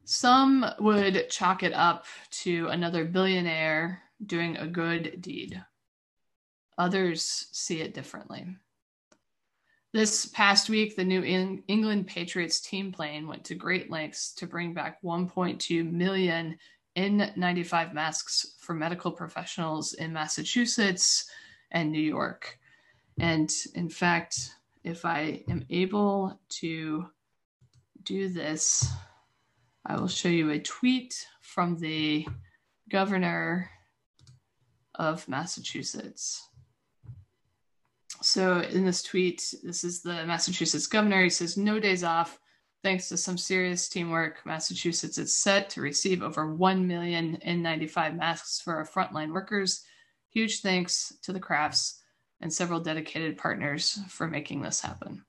Some would chalk it up to another billionaire doing a good deed. Others see it differently. This past week, the New England Patriots team plane went to great lengths to bring back 1.2 million N95 masks for medical professionals in Massachusetts and New York. And in fact, if I am able to do this, I will show you a tweet from the governor of Massachusetts. So in this tweet, this is the Massachusetts governor. He says, "No days off. Thanks to some serious teamwork, Massachusetts is set to receive over 1 million N95 masks for our frontline workers. Huge thanks to the Crafts and several dedicated partners for making this happen."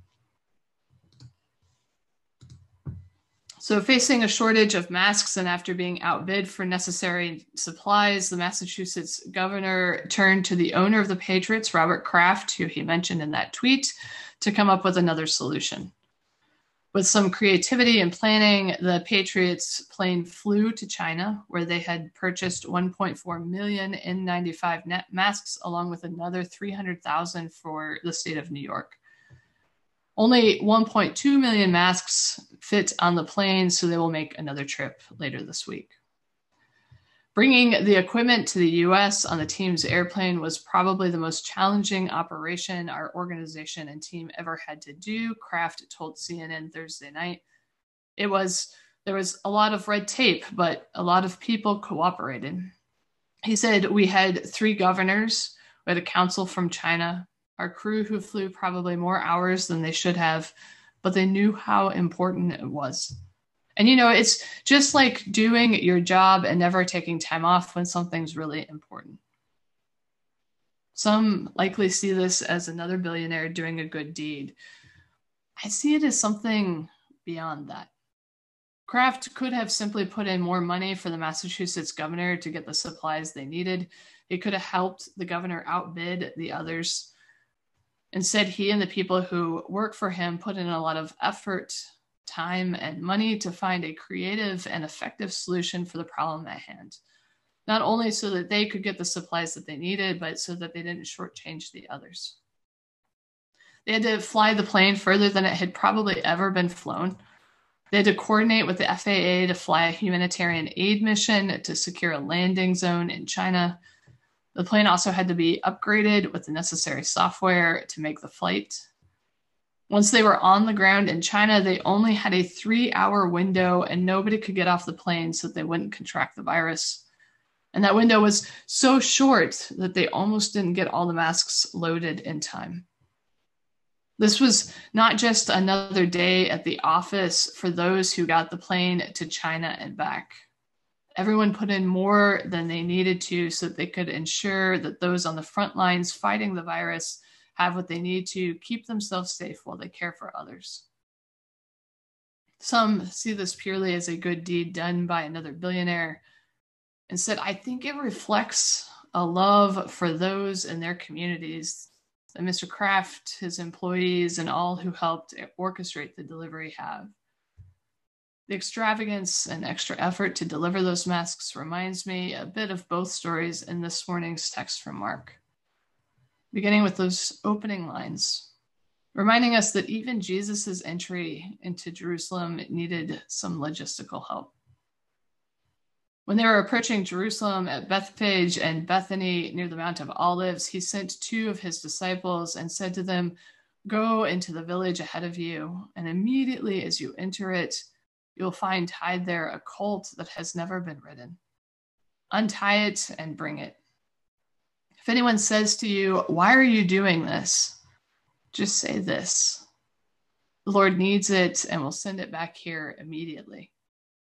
So facing a shortage of masks and after being outbid for necessary supplies, the Massachusetts governor turned to the owner of the Patriots, Robert Kraft, who he mentioned in that tweet, to come up with another solution. With some creativity and planning, the Patriots plane flew to China, where they had purchased 1.4 million N95 net masks, along with another 300,000 for the state of New York. Only 1.2 million masks fit on the plane, so they will make another trip later this week. Bringing the equipment to the U.S. on the team's airplane was probably the most challenging operation our organization and team ever had to do, Kraft told CNN Thursday night. There was a lot of red tape, but a lot of people cooperated. He said, "We had 3 governors, we had a consul from China, our crew who flew probably more hours than they should have, but they knew how important it was." And, it's just like doing your job and never taking time off when something's really important. Some likely see this as another billionaire doing a good deed. I see it as something beyond that. Kraft could have simply put in more money for the Massachusetts governor to get the supplies they needed. It could have helped the governor outbid the others. Instead, he and the people who work for him put in a lot of effort, time, and money to find a creative and effective solution for the problem at hand. Not only so that they could get the supplies that they needed, but so that they didn't shortchange the others. They had to fly the plane further than it had probably ever been flown. They had to coordinate with the FAA to fly a humanitarian aid mission to secure a landing zone in China. The plane also had to be upgraded with the necessary software to make the flight. Once they were on the ground in China, they only had a 3-hour window and nobody could get off the plane so that they wouldn't contract the virus. And that window was so short that they almost didn't get all the masks loaded in time. This was not just another day at the office for those who got the plane to China and back. Everyone put in more than they needed to so that they could ensure that those on the front lines fighting the virus have what they need to keep themselves safe while they care for others. Some see this purely as a good deed done by another billionaire. Instead, I think it reflects a love for those in their communities that Mr. Kraft, his employees, and all who helped orchestrate the delivery have. The extravagance and extra effort to deliver those masks reminds me a bit of both stories in this morning's text from Mark. Beginning with those opening lines, reminding us that even Jesus' entry into Jerusalem needed some logistical help. When they were approaching Jerusalem at Bethphage and Bethany near the Mount of Olives, he sent 2 of his disciples and said to them, "Go into the village ahead of you, and immediately as you enter it, you'll find tied there a colt that has never been ridden. Untie it and bring it. If anyone says to you, 'Why are you doing this?' just say this: 'The Lord needs it and will send it back here immediately.'"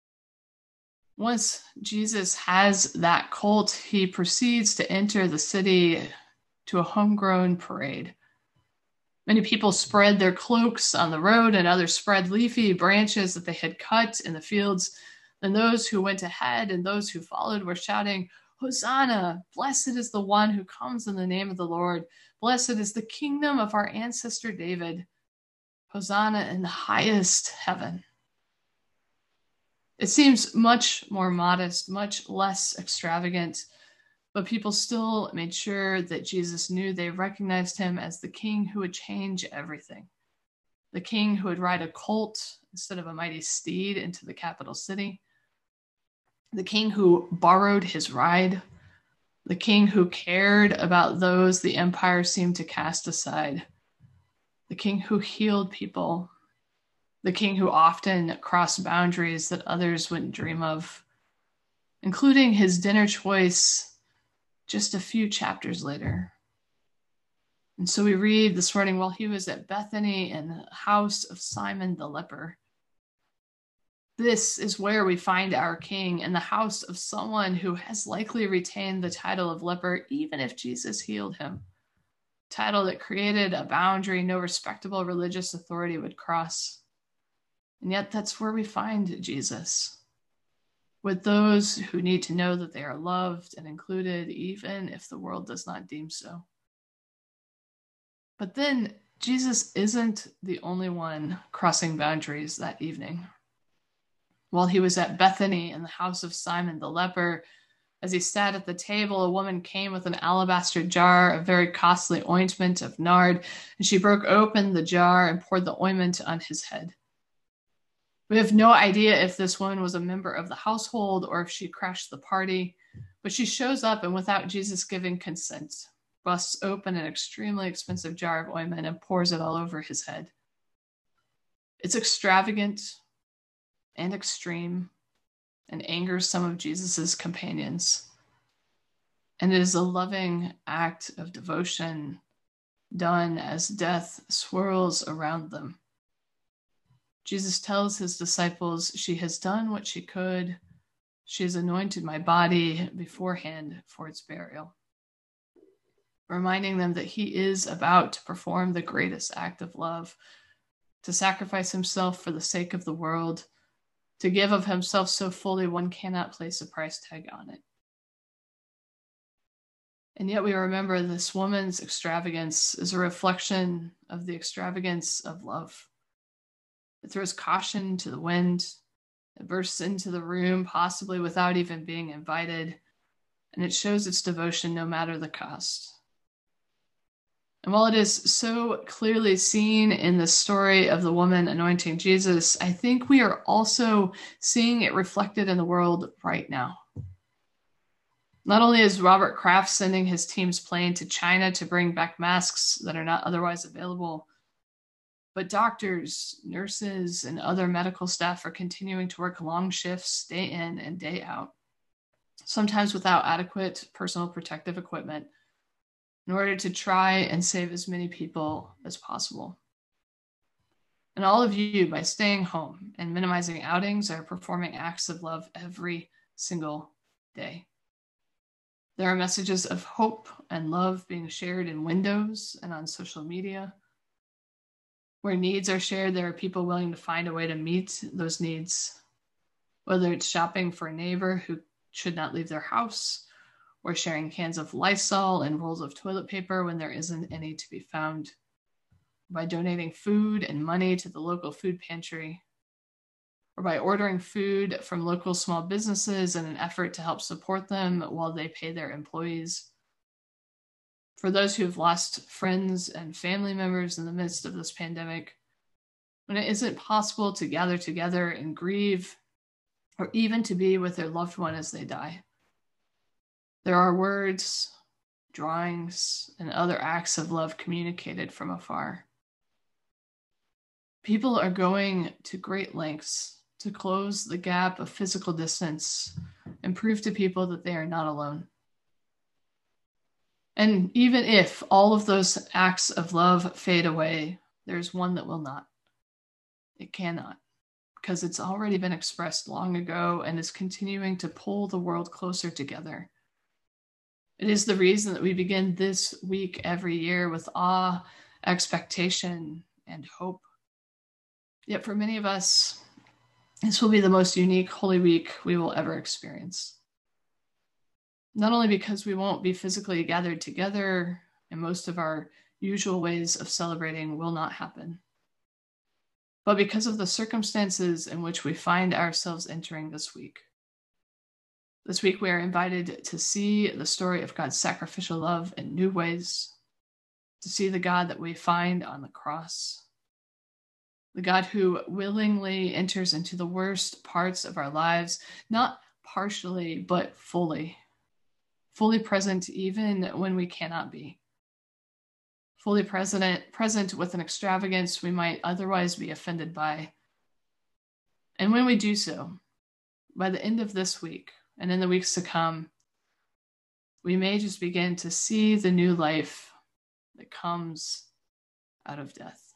Once Jesus has that colt, he proceeds to enter the city to a homegrown parade. Many people spread their cloaks on the road, and others spread leafy branches that they had cut in the fields. Then those who went ahead and those who followed were shouting, "Hosanna! Blessed is the one who comes in the name of the Lord. Blessed is the kingdom of our ancestor David. Hosanna in the highest heaven." It seems much more modest, much less extravagant, but people still made sure that Jesus knew they recognized him as the king who would change everything, the king who would ride a colt instead of a mighty steed into the capital city, the king who borrowed his ride, the king who cared about those the empire seemed to cast aside, the king who healed people, the king who often crossed boundaries that others wouldn't dream of, including his dinner choice just a few chapters later. And so we read this morning, while he was at Bethany in the house of Simon the leper. This is where we find our king, in the house of someone who has likely retained the title of leper, even if Jesus healed him. A title that created a boundary no respectable religious authority would cross. And yet that's where we find Jesus, with those who need to know that they are loved and included, even if the world does not deem so. But then Jesus isn't the only one crossing boundaries that evening. While he was at Bethany in the house of Simon the leper, as he sat at the table, a woman came with an alabaster jar of very costly ointment of nard, and she broke open the jar and poured the ointment on his head. We have no idea if this woman was a member of the household or if she crashed the party, but she shows up and, without Jesus giving consent, busts open an extremely expensive jar of ointment and pours it all over his head. It's extravagant and extreme and angers some of Jesus's companions. And it is a loving act of devotion done as death swirls around them. Jesus tells his disciples, "She has done what she could. She has anointed my body beforehand for its burial," reminding them that he is about to perform the greatest act of love, to sacrifice himself for the sake of the world, to give of himself so fully one cannot place a price tag on it. And yet we remember this woman's extravagance is a reflection of the extravagance of love. It throws caution to the wind. It bursts into the room, possibly without even being invited, and it shows its devotion no matter the cost. And while it is so clearly seen in the story of the woman anointing Jesus, I think we are also seeing it reflected in the world right now. Not only is Robert Kraft sending his team's plane to China to bring back masks that are not otherwise available, but doctors, nurses, and other medical staff are continuing to work long shifts, day in and day out, sometimes without adequate personal protective equipment, in order to try and save as many people as possible. And all of you, by staying home and minimizing outings, are performing acts of love every single day. There are messages of hope and love being shared in windows and on social media. Where needs are shared, there are people willing to find a way to meet those needs, whether it's shopping for a neighbor who should not leave their house, or sharing cans of Lysol and rolls of toilet paper when there isn't any to be found, by donating food and money to the local food pantry, or by ordering food from local small businesses in an effort to help support them while they pay their employees. For those who have lost friends and family members in the midst of this pandemic, when it isn't possible to gather together and grieve, or even to be with their loved one as they die, there are words, drawings, and other acts of love communicated from afar. People are going to great lengths to close the gap of physical distance and prove to people that they are not alone. And even if all of those acts of love fade away, there's one that will not. It cannot, because it's already been expressed long ago and is continuing to pull the world closer together. It is the reason that we begin this week every year with awe, expectation, and hope. Yet for many of us, this will be the most unique Holy Week we will ever experience. Not only because we won't be physically gathered together, and most of our usual ways of celebrating will not happen, but because of the circumstances in which we find ourselves entering this week. This week, we are invited to see the story of God's sacrificial love in new ways, to see the God that we find on the cross, the God who willingly enters into the worst parts of our lives, not partially, but fully present even when we cannot be, fully present with an extravagance we might otherwise be offended by. And when we do so, by the end of this week and in the weeks to come, we may just begin to see the new life that comes out of death.